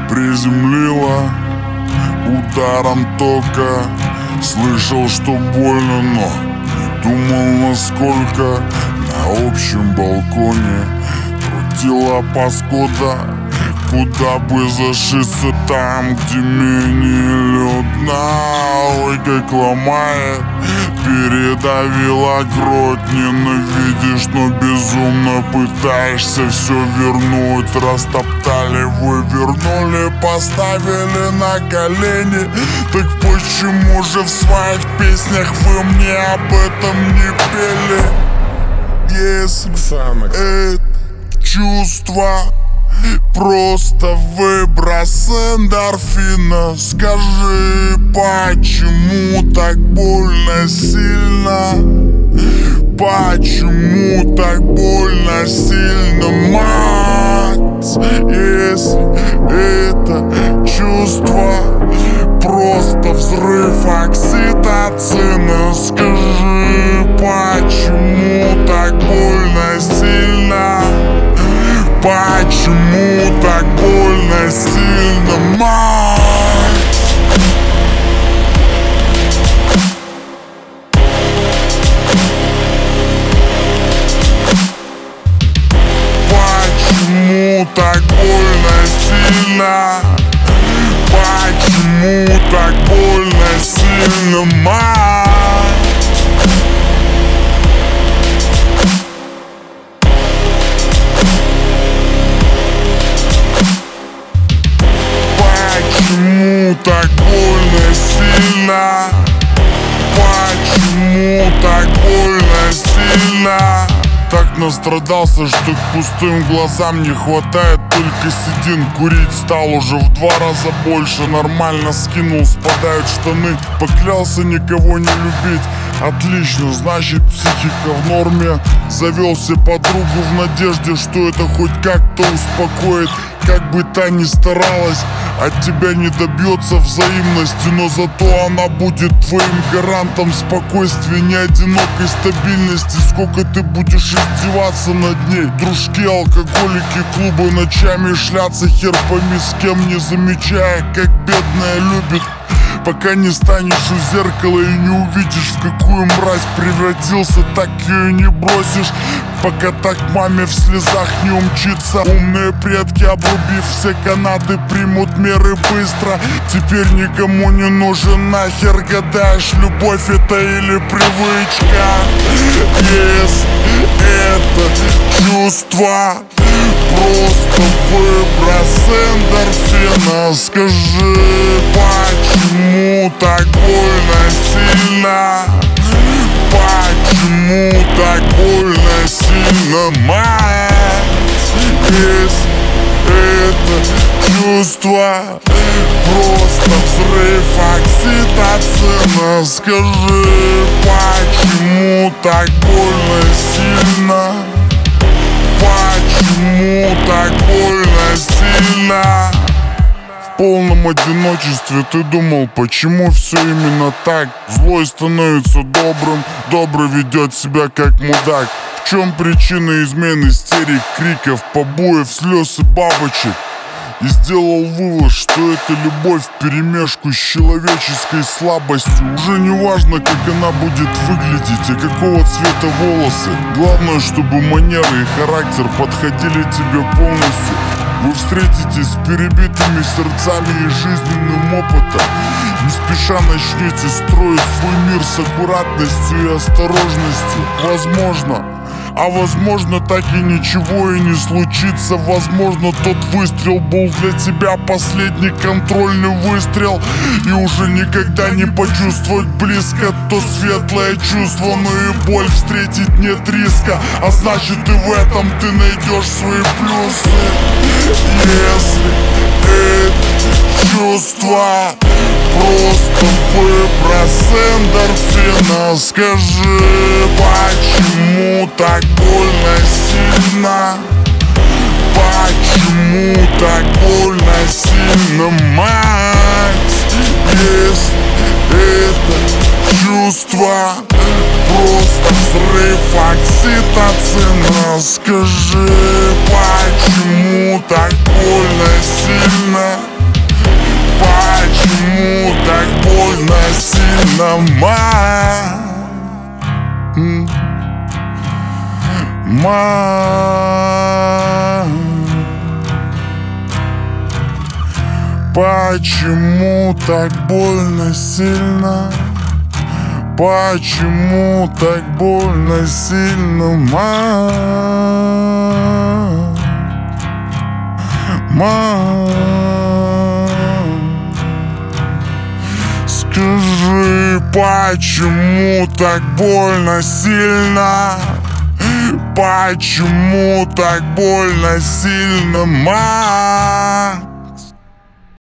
приземлила ударом тока. Слышал, что больно, но думал, насколько. На общем балконе крутила паскуда. Куда бы зашиться там, где менее людно. Ой, как ломает, передавила грудь. Ненавидишь, но безумно пытаешься все вернуть. Растоптали, вывернули, поставили на колени. Так почему же в своих песнях вы мне об этом не пели? Если это чувство просто выброс эндорфина, скажи, почему так больно сильно? Почему так больно сильно, мать? Если это чувство просто взрыв окситоцина, скажи, почему так больно сильно? Почему так больно сильно, мать? Почему так больно сильно? Почему так больно сильно, мать? Почему так больно сильно? Почему так больно сильно? Так настрадался, что к пустым глазам не хватает только седин. Курить стал уже в 2 раза больше. Нормально скинул, спадают штаны. Поклялся никого не любить. Отлично, значит психика в норме. Завел себе подругу в надежде, что это хоть как-то успокоит. Как бы та ни старалась, от тебя не добьется взаимности. Но зато она будет твоим гарантом спокойствия, не одинокой стабильности. Сколько ты будешь издеваться над ней? Дружки, алкоголики, клубы ночами шляться, хер пойми с кем, не замечая, как бедная любит. Пока не станешь у зеркала и не увидишь, в какую мразь превратился, так ее не бросишь. Пока так маме в слезах не умчится. Умные предки, обрубив все канаты, примут меры быстро. Теперь никому не нужен нахер, гадаешь, любовь это или привычка. Если это чувство просто выброс эндорфина, скажи, почему так больно сильно? Почему так больно сильно, мать? Если это чувство просто взрыв окситоцина, скажи, почему так больно сильно? Почему так больно сильно? В полном одиночестве ты думал, почему все именно так? Злой становится добрым, добрый ведет себя как мудак. В чем причина измен, истерик, криков, побоев, слез и бабочек? И сделал вывод, что это любовь вперемешку с человеческой слабостью. Уже не важно, как она будет выглядеть и какого цвета волосы. Главное, чтобы манеры и характер подходили тебе полностью. Вы встретитесь с перебитыми сердцами и жизненным опытом. Не спеша начнете строить свой мир с аккуратностью и осторожностью. Возможно, а возможно так и ничего и не случится. Возможно, тот выстрел был для тебя последний контрольный выстрел. И уже никогда не почувствовать близко то светлое чувство. Но и боль встретить нет риска, а значит и в этом ты найдешь свои плюсы. Если это чувство просто выброс эндорфина, скажи, почему так больно сильно? Почему так больно сильно, мать? Если это чувство просто взрыв окситоцина, скажи, почему так больно сильно? Почему так больно сильно? Почему так больно сильно, Скажи, почему так больно сильно? Почему так больно сильно,